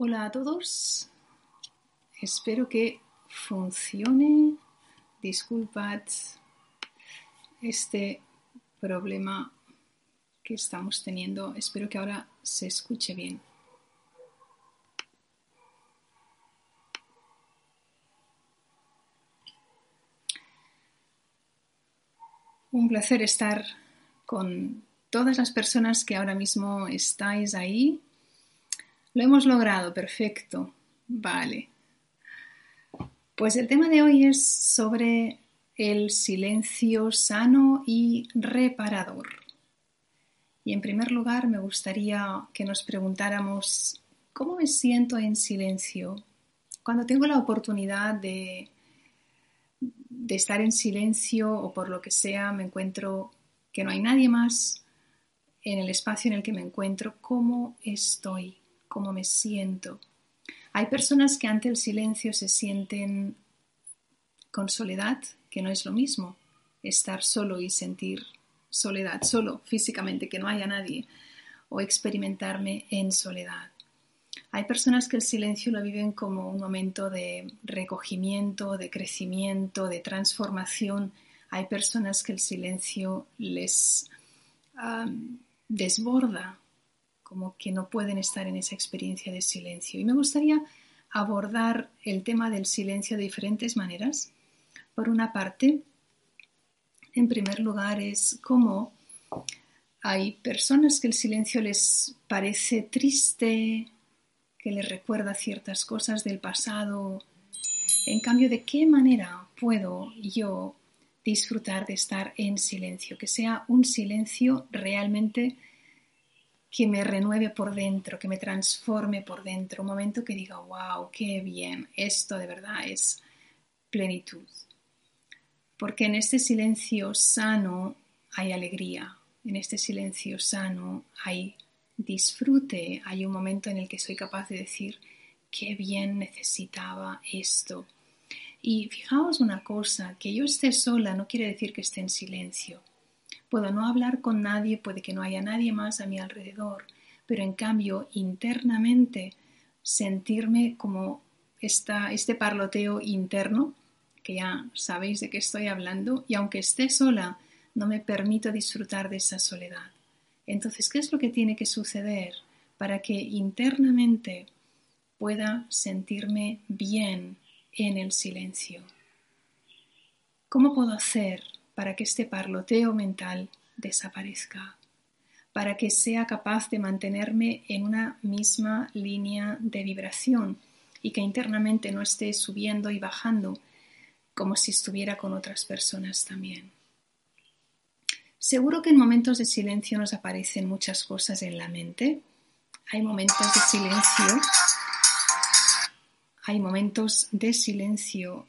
Hola a todos, espero que funcione. Disculpad este problema que estamos teniendo. Espero que ahora se escuche bien. Un placer estar con todas las personas que ahora mismo estáis ahí. Lo hemos logrado, perfecto. Vale. Pues el tema de hoy es sobre el silencio sano y reparador. Y en primer lugar me gustaría que nos preguntáramos ¿cómo me siento en silencio? Cuando tengo la oportunidad de estar en silencio o por lo que sea me encuentro que no hay nadie más en el espacio en el que me encuentro, ¿cómo estoy? ¿Cómo me siento? Hay personas que ante el silencio se sienten con soledad, que no es lo mismo estar solo y sentir soledad, solo físicamente, que no haya nadie, o experimentarme en soledad. Hay personas que el silencio lo viven como un momento de recogimiento, de crecimiento, de transformación. Hay personas que el silencio les desborda, como que no pueden estar en esa experiencia de silencio. Y me gustaría abordar el tema del silencio de diferentes maneras. Por una parte, en primer lugar, es cómo hay personas que el silencio les parece triste, que les recuerda ciertas cosas del pasado. En cambio, ¿de qué manera puedo yo disfrutar de estar en silencio? Que sea un silencio realmente que me renueve por dentro, que me transforme por dentro. Un momento que diga, wow, qué bien, esto de verdad es plenitud. Porque en este silencio sano hay alegría, en este silencio sano hay disfrute, hay un momento en el que soy capaz de decir qué bien necesitaba esto. Y fijaos una cosa, que yo esté sola no quiere decir que esté en silencio. Puedo no hablar con nadie, puede que no haya nadie más a mi alrededor, pero en cambio internamente sentirme como este parloteo interno, que ya sabéis de qué estoy hablando, y aunque esté sola, no me permito disfrutar de esa soledad. Entonces, ¿qué es lo que tiene que suceder para que internamente pueda sentirme bien en el silencio? ¿Cómo puedo hacer para que este parloteo mental desaparezca? Para que sea capaz de mantenerme en una misma línea de vibración y que internamente no esté subiendo y bajando como si estuviera con otras personas también. Seguro que en momentos de silencio nos aparecen muchas cosas en la mente. Hay momentos de silencio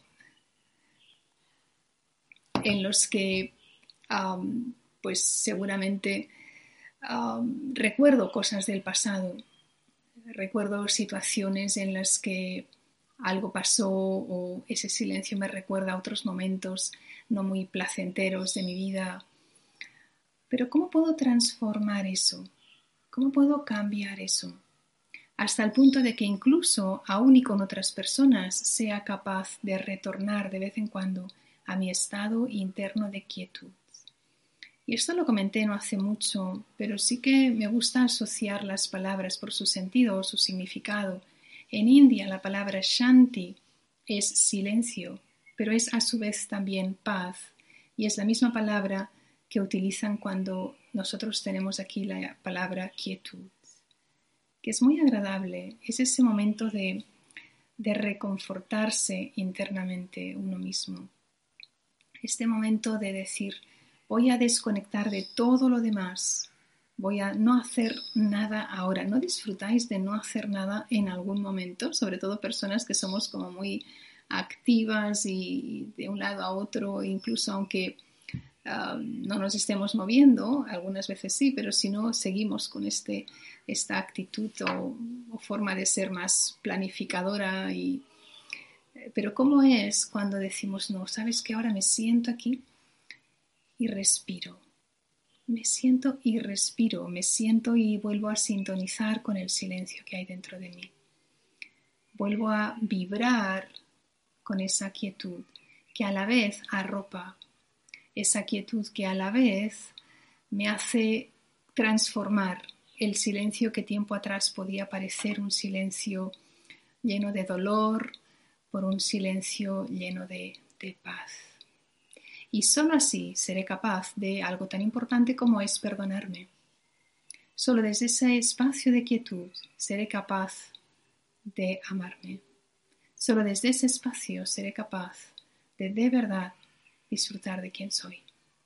en los que pues seguramente recuerdo cosas del pasado, recuerdo situaciones en las que algo pasó o ese silencio me recuerda a otros momentos no muy placenteros de mi vida. Pero ¿cómo puedo transformar eso? ¿Cómo puedo cambiar eso? Hasta el punto de que incluso aún y con otras personas sea capaz de retornar de vez en cuando a mi estado interno de quietud. Y esto lo comenté no hace mucho, pero sí que me gusta asociar las palabras por su sentido o su significado. En India la palabra shanti es silencio, pero es a su vez también paz, y es la misma palabra que utilizan cuando nosotros tenemos aquí la palabra quietud, que es muy agradable, es ese momento de reconfortarse internamente uno mismo. Este momento de decir, voy a desconectar de todo lo demás, voy a no hacer nada ahora. ¿No disfrutáis de no hacer nada en algún momento? Sobre todo personas que somos como muy activas y de un lado a otro, incluso aunque no nos estemos moviendo, algunas veces sí, pero si no, seguimos con esta actitud o forma de ser más planificadora. Pero ¿cómo es cuando decimos, no, sabes que ahora me siento aquí y respiro? Me siento y respiro, me siento y vuelvo a sintonizar con el silencio que hay dentro de mí. vuelvo a vibrar con esa quietud que a la vez arropa, esa quietud que a la vez me hace transformar el silencio que tiempo atrás podía parecer un silencio lleno de dolor por un silencio lleno de paz. Y solo así seré capaz de algo tan importante como es perdonarme. Solo desde ese espacio de quietud seré capaz de amarme. Solo desde ese espacio seré capaz de verdad disfrutar de quien soy.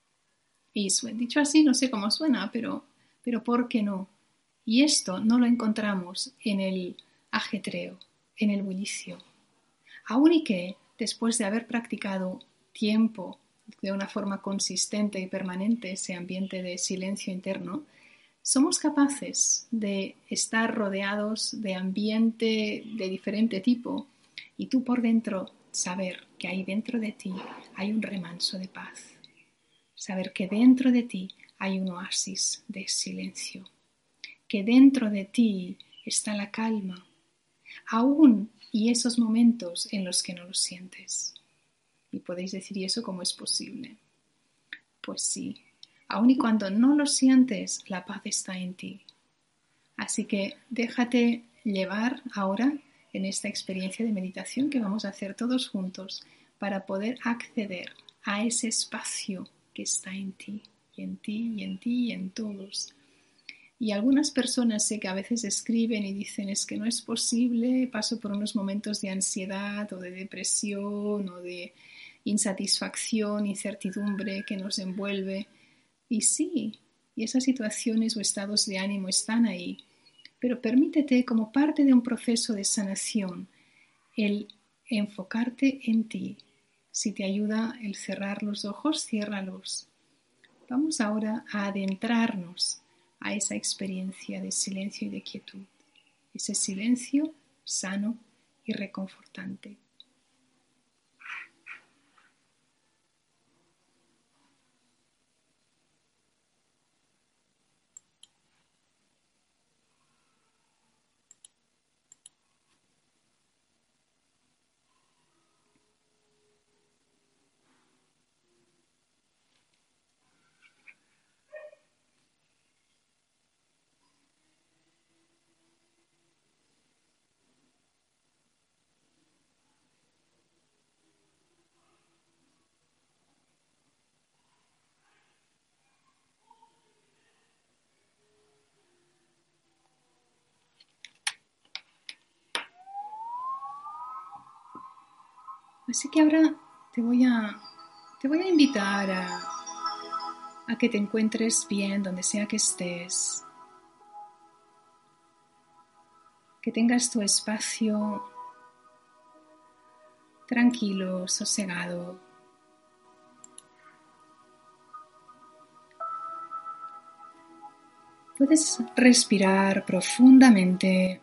Y dicho así, no sé cómo suena, pero ¿por qué no? Y esto no lo encontramos en el ajetreo, en el bullicio. Aun y que, después de haber practicado tiempo de una forma consistente y permanente ese ambiente de silencio interno, somos capaces de estar rodeados de ambiente de diferente tipo y tú por dentro saber que ahí dentro de ti hay un remanso de paz. Saber que dentro de ti hay un oasis de silencio, que dentro de ti está la calma, aún y esos momentos en los que no lo sientes. Y podéis decir, ¿y eso cómo es posible? Pues sí, aun y cuando no lo sientes, la paz está en ti. Así que déjate llevar ahora en esta experiencia de meditación que vamos a hacer todos juntos para poder acceder a ese espacio que está en ti, y en ti, y en ti, y en todos. Y algunas personas sé que a veces escriben y dicen es que no es posible, paso por unos momentos de ansiedad o de depresión o de insatisfacción, incertidumbre que nos envuelve. Y sí, y esas situaciones o estados de ánimo están ahí, pero permítete como parte de un proceso de sanación el enfocarte en ti. Si te ayuda el cerrar los ojos, ciérralos. Vamos ahora a adentrarnos a esa experiencia de silencio y de quietud, ese silencio sano y reconfortante. Así que ahora te voy a invitar a que te encuentres bien donde sea que estés, que tengas tu espacio tranquilo, sosegado. Puedes respirar profundamente.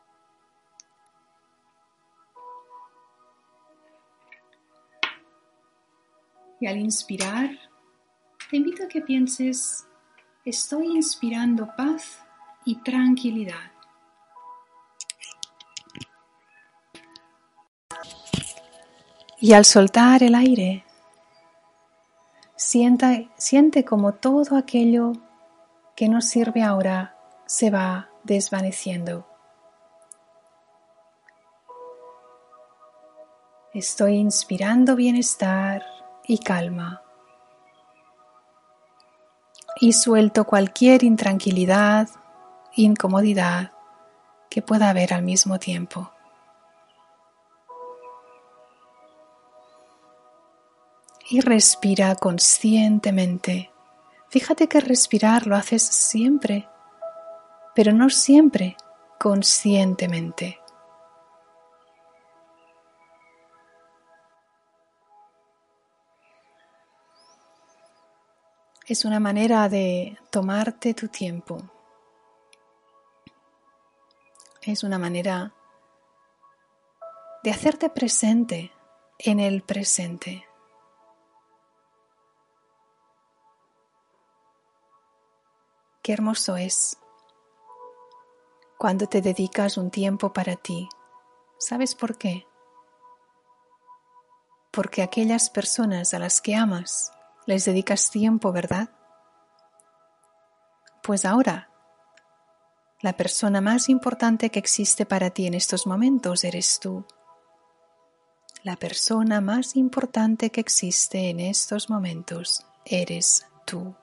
Y al inspirar, te invito a que pienses, estoy inspirando paz y tranquilidad. Y al soltar el aire, siente como todo aquello que nos sirve ahora se va desvaneciendo. Estoy inspirando bienestar y calma. Y suelto cualquier intranquilidad, incomodidad que pueda haber al mismo tiempo. Y respira conscientemente. Fíjate que respirar lo haces siempre, pero no siempre conscientemente. Es una manera de tomarte tu tiempo. Es una manera de hacerte presente en el presente. Qué hermoso es cuando te dedicas un tiempo para ti, ¿Sabes por qué? Porque aquellas personas a las que amas les dedicas tiempo, ¿verdad? Pues ahora, la persona más importante que existe para ti en estos momentos eres tú. La persona más importante que existe en estos momentos eres tú.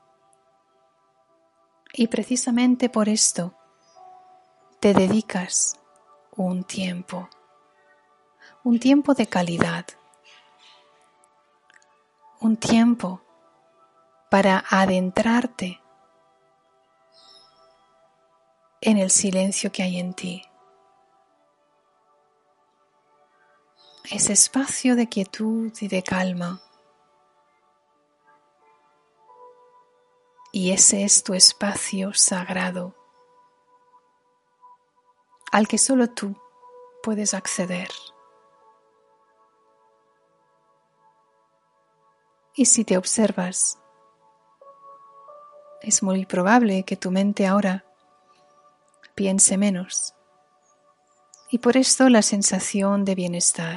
Y precisamente por esto te dedicas un tiempo de calidad, un tiempo para adentrarte en el silencio que hay en ti. Ese espacio de quietud y de calma. Y ese es tu espacio sagrado al que solo tú puedes acceder. Y si te observas, es muy probable que tu mente ahora piense menos. Y por esto la sensación de bienestar.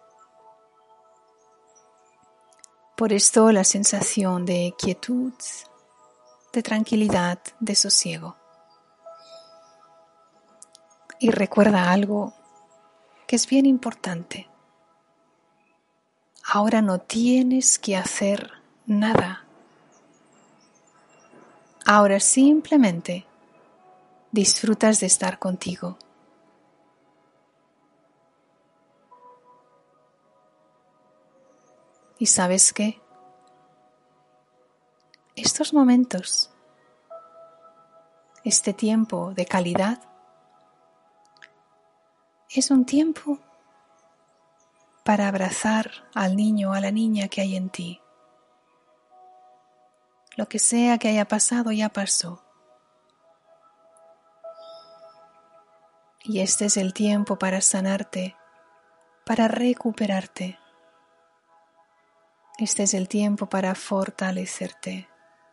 Por esto la sensación de quietud, de tranquilidad, de sosiego. Y recuerda algo que es bien importante. Ahora no tienes que hacer nada. Ahora simplemente disfrutas de estar contigo. ¿Y sabes qué? Estos momentos, este tiempo de calidad, es un tiempo para abrazar al niño o a la niña que hay en ti. Lo que sea que haya pasado ya pasó. Y este es el tiempo para sanarte, para recuperarte. Este es el tiempo para fortalecerte.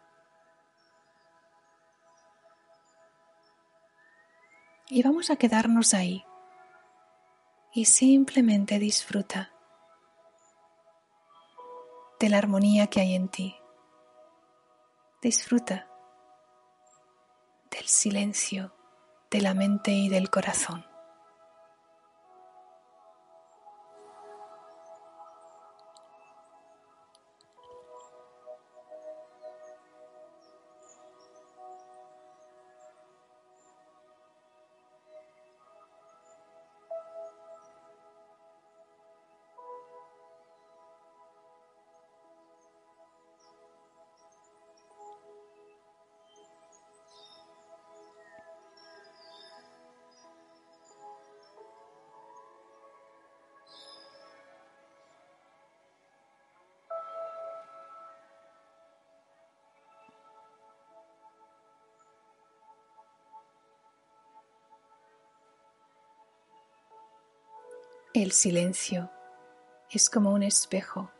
Y vamos a quedarnos ahí y simplemente disfruta de la armonía que hay en ti. Disfruta del silencio de la mente y del corazón. El silencio es como un espejo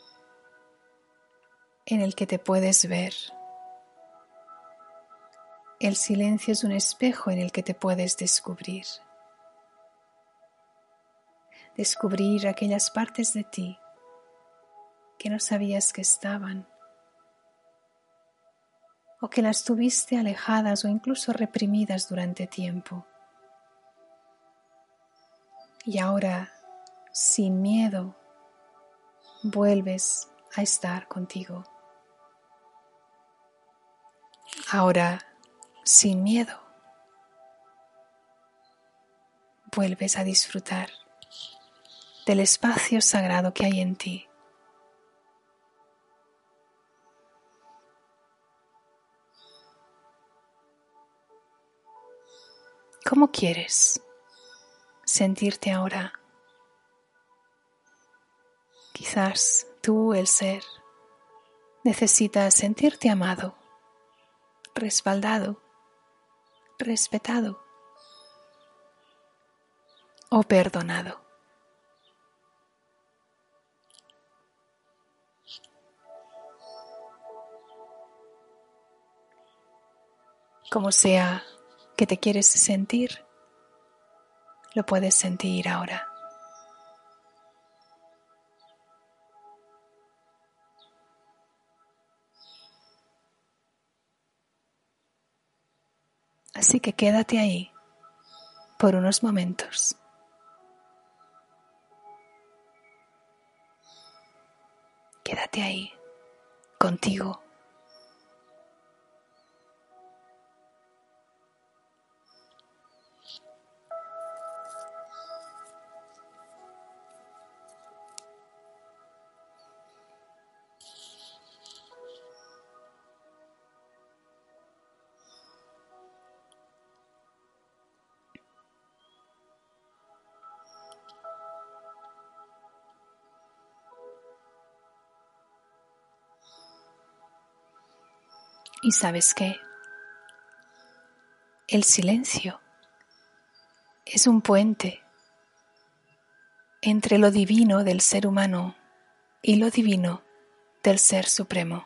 en el que te puedes ver. El silencio es un espejo en el que te puedes descubrir. Descubrir aquellas partes de ti que no sabías que estaban o que las tuviste alejadas o incluso reprimidas durante tiempo. Y ahora, sin miedo, vuelves a estar contigo. Ahora, sin miedo, vuelves a disfrutar del espacio sagrado que hay en ti. ¿Cómo quieres sentirte ahora? Quizás tú, el ser, necesitas sentirte amado, respaldado, respetado o perdonado. Como sea que te quieres sentir, Lo puedes sentir ahora. Así que quédate ahí por unos momentos. Quédate ahí, contigo. ¿Y sabes qué? El silencio es un puente entre lo divino del ser humano y lo divino del Ser Supremo.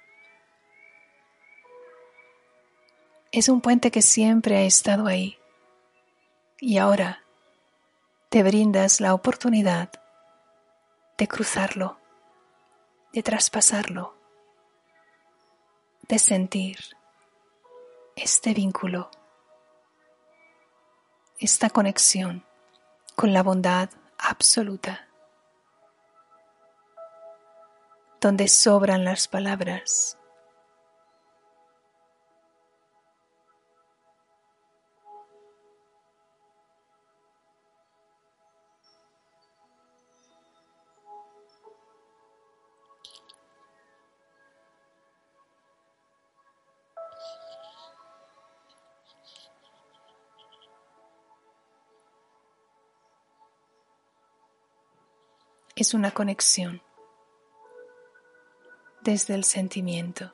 Es un puente que siempre ha estado ahí y ahora te brindas la oportunidad de cruzarlo, de traspasarlo, de sentir este vínculo, esta conexión con la bondad absoluta, donde sobran las palabras. Es una conexión desde el sentimiento.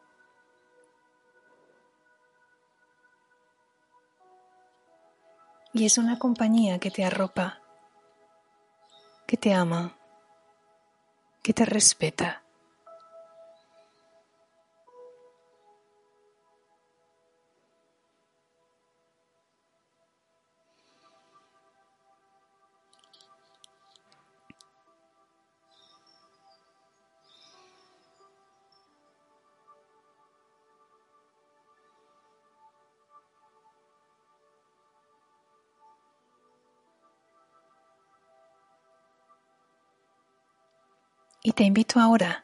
Y es una compañía que te arropa, que te ama, que te respeta. Y te invito ahora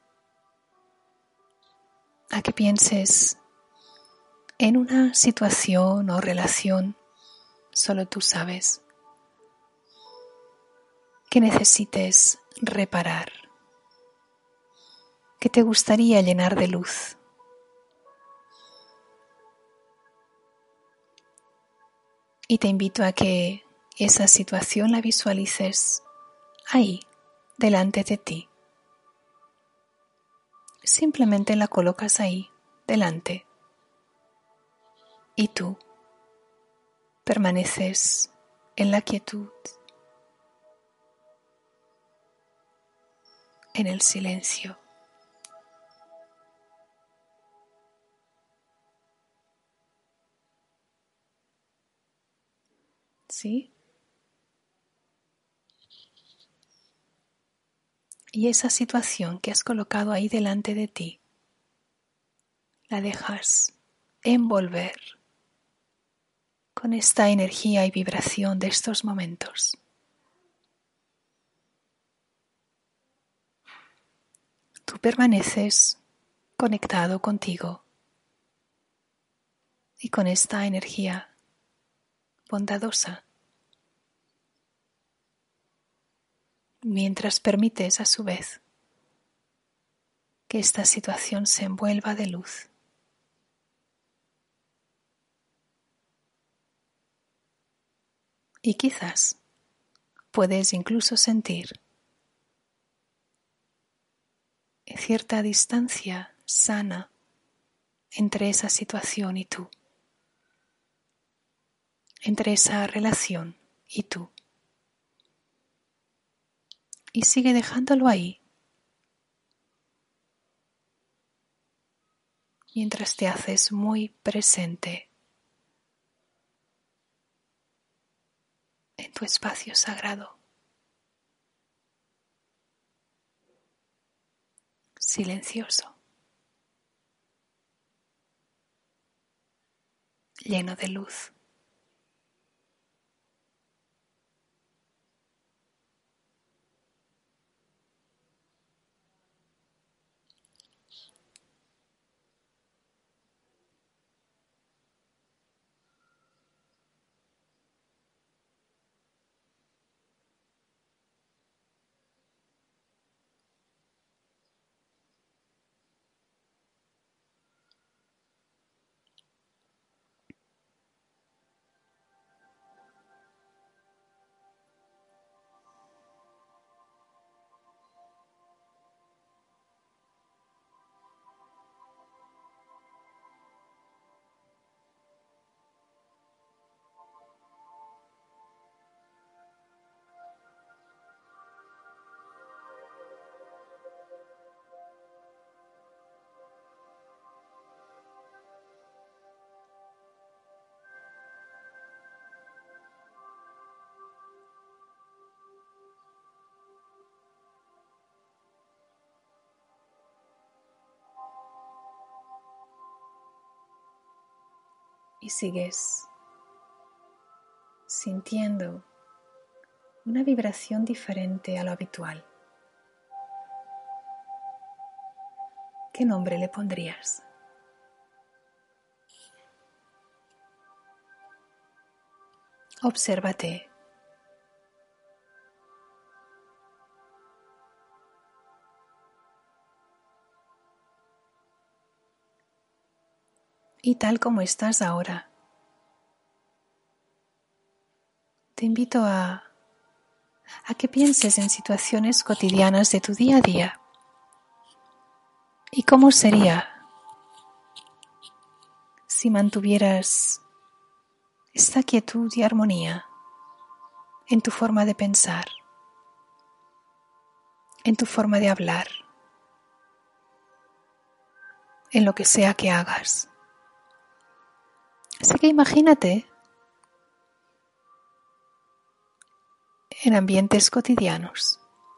a que pienses en una situación o relación, solo tú sabes, que necesites reparar, que te gustaría llenar de luz. Y te invito a que esa situación la visualices ahí, delante de ti. Simplemente la colocas ahí, delante. Y tú permaneces en la quietud, en el silencio. ¿Sí? Y esa situación que has colocado ahí delante de ti, la dejas envolver con esta energía y vibración de estos momentos. Tú permaneces conectado contigo y con esta energía bondadosa, mientras permites a su vez que esta situación se envuelva de luz. Y quizás puedes incluso sentir cierta distancia sana entre esa situación y tú, entre esa relación y tú. Y sigue dejándolo ahí, mientras te haces muy presente. tu espacio sagrado, silencioso, lleno de luz. Y sigues sintiendo una vibración diferente a lo habitual. ¿Qué nombre le pondrías? Obsérvate. Y tal como estás ahora, te invito a que pienses en situaciones cotidianas de tu día a día. ¿Y cómo sería si mantuvieras esta quietud y armonía en tu forma de pensar, en tu forma de hablar, en lo que sea que hagas? Así que imagínate en ambientes cotidianos,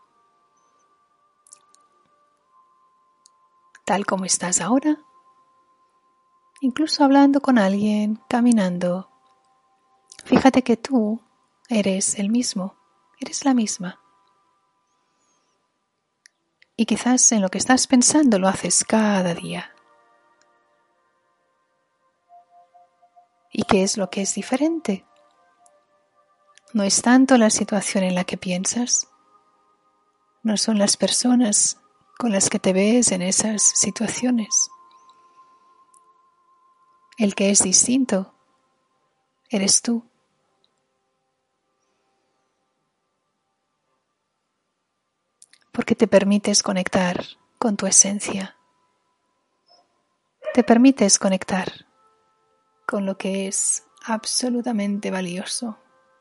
tal como estás ahora, incluso hablando con alguien, caminando. Fíjate que tú eres el mismo, eres la misma. Y quizás en lo que estás pensando lo haces cada día. ¿Y qué es lo que es diferente? No es tanto la situación en la que piensas, no son las personas con las que te ves en esas situaciones. El que es distinto eres tú. Porque te permites conectar con tu esencia. Te permites conectar con lo que es absolutamente valioso,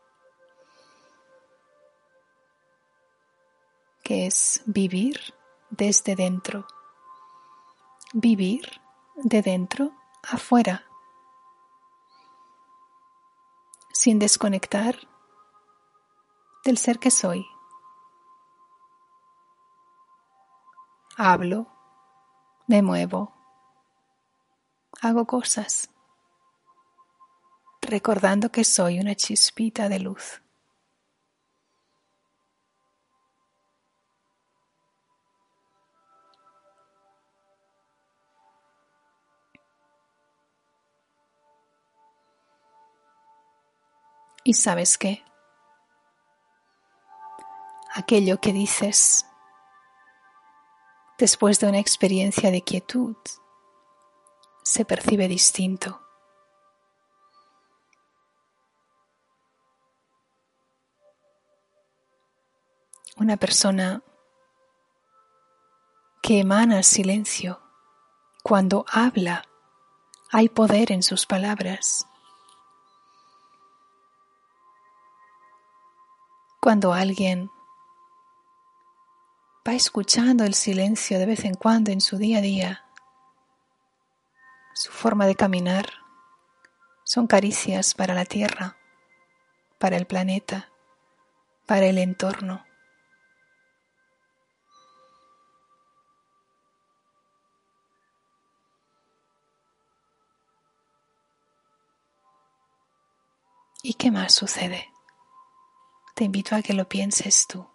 que es vivir desde dentro, vivir de dentro afuera, sin desconectar del ser que soy. Hablo, me muevo, hago cosas, recordando que soy una chispita de luz. ¿Y sabes qué? Aquello que dices después de una experiencia de quietud se percibe distinto. Una persona que emana silencio, cuando habla, hay poder en sus palabras. Cuando alguien va escuchando el silencio de vez en cuando en su día a día, su forma de caminar son caricias para la tierra, para el planeta, para el entorno. ¿Y qué más sucede? Te invito a que lo pienses tú.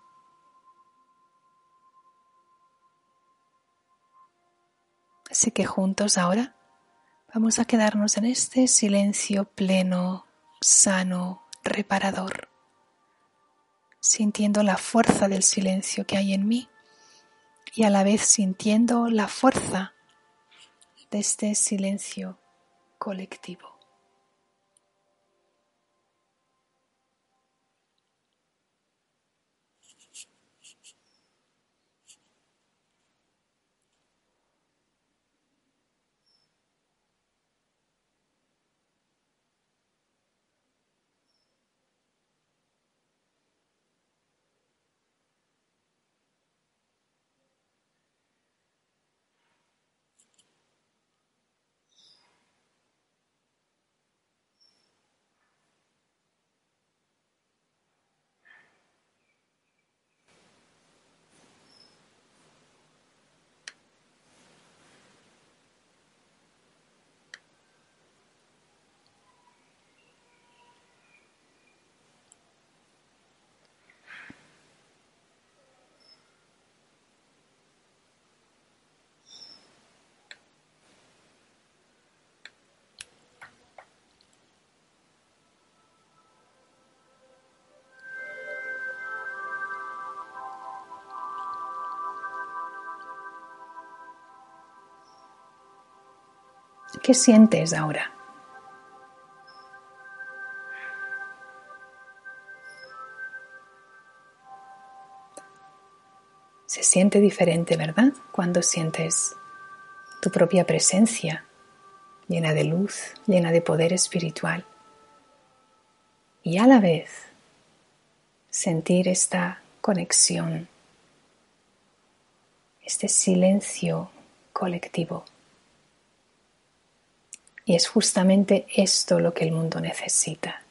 Así que juntos ahora vamos a quedarnos en este silencio pleno, sano, reparador, sintiendo la fuerza del silencio que hay en mí y a la vez sintiendo la fuerza de este silencio colectivo. ¿Qué sientes ahora? Se siente diferente, ¿verdad? Cuando sientes tu propia presencia, llena de luz, llena de poder espiritual. Y a la vez sentir esta conexión, este silencio colectivo. Y es justamente esto lo que el mundo necesita.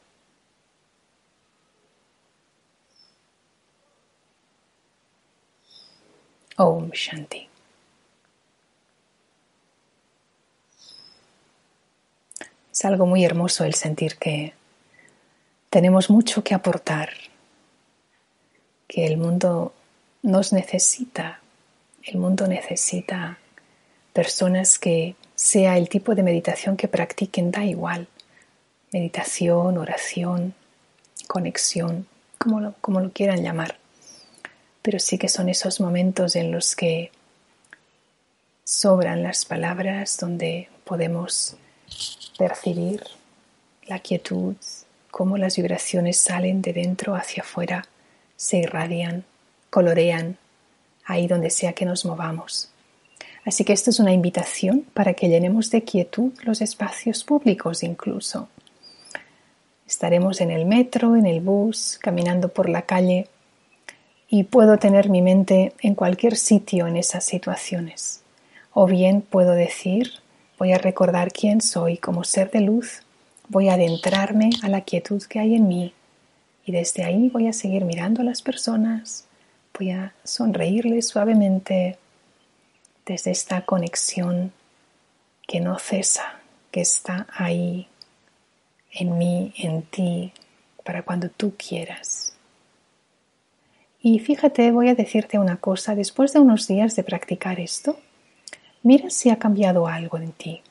Om Shanti. Es algo muy hermoso el sentir que tenemos mucho que aportar, que el mundo nos necesita. El mundo necesita personas que, sea el tipo de meditación que practiquen, da igual. Meditación, oración, conexión, como lo quieran llamar. Pero sí que son esos momentos en los que sobran las palabras, donde podemos percibir la quietud, cómo las vibraciones salen de dentro hacia afuera, se irradian, colorean, ahí donde sea que nos movamos. Así que esto es una invitación para que llenemos de quietud los espacios públicos incluso. Estaremos en el metro, en el bus, caminando por la calle y puedo tener mi mente en cualquier sitio en esas situaciones. O bien puedo decir, voy a recordar quién soy como ser de luz, voy a adentrarme a la quietud que hay en mí y desde ahí voy a seguir mirando a las personas, voy a sonreírles suavemente desde esta conexión que no cesa, que está ahí en mí, en ti, para cuando tú quieras. Y fíjate, voy a decirte una cosa, después de unos días de practicar esto, mira si ha cambiado algo en ti.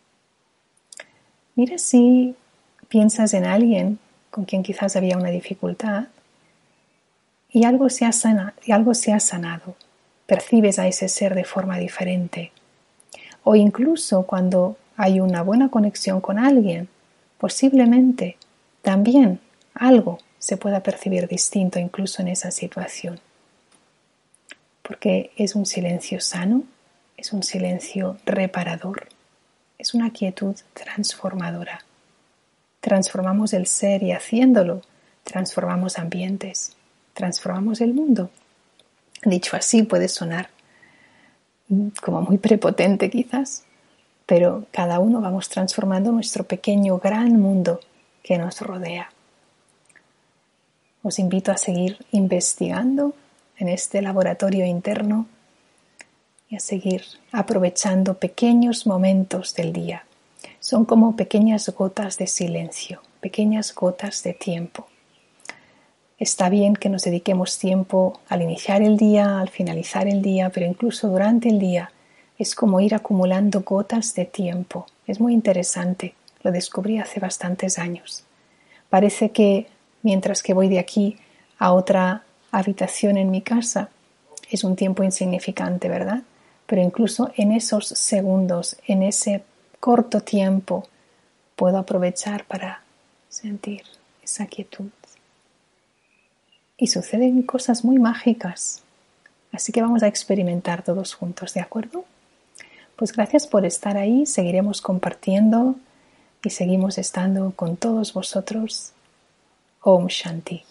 Mira si piensas en alguien con quien quizás había una dificultad y algo se ha sanado. Percibes a ese ser de forma diferente. O incluso cuando hay una buena conexión con alguien, posiblemente también algo se pueda percibir distinto incluso en esa situación. Porque es un silencio sano, es un silencio reparador, es una quietud transformadora. Transformamos el ser y haciéndolo, transformamos ambientes, transformamos el mundo. Dicho así puede sonar como muy prepotente quizás, pero cada uno vamos transformando nuestro pequeño gran mundo que nos rodea. Os invito a seguir investigando en este laboratorio interno y a seguir aprovechando pequeños momentos del día. Son como pequeñas gotas de silencio, pequeñas gotas de tiempo. Está bien que nos dediquemos tiempo al iniciar el día, al finalizar el día, pero incluso durante el día es como ir acumulando gotas de tiempo. Es muy interesante, lo descubrí hace bastantes años. Parece que mientras que voy de aquí a otra habitación en mi casa, es un tiempo insignificante, ¿verdad? Pero incluso en esos segundos, en ese corto tiempo, puedo aprovechar para sentir esa quietud. Y suceden cosas muy mágicas. Así que vamos a experimentar todos juntos, ¿de acuerdo? Pues gracias por estar ahí. Seguiremos compartiendo y seguimos estando con todos vosotros. Om Shanti.